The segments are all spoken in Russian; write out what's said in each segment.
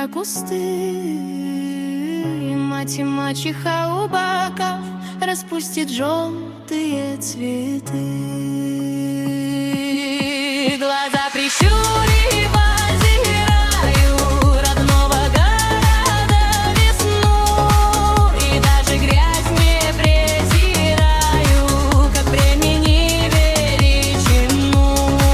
ветра кусты, и мать и мачеха у боков распустит желтые цветы. Глаза прищурив, озираю родного города весну, и даже грязь не презираю, как времени величину.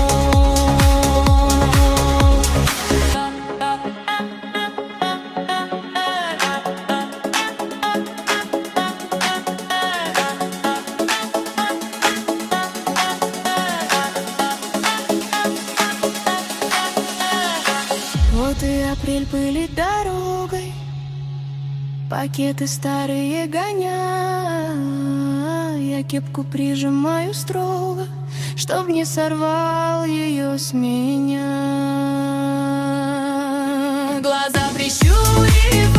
Вот и апрель пылит дорогой, пакеты старые гоня. Я кепку прижимаю строго, чтоб не сорвал ее с меня. Глаза прищурив,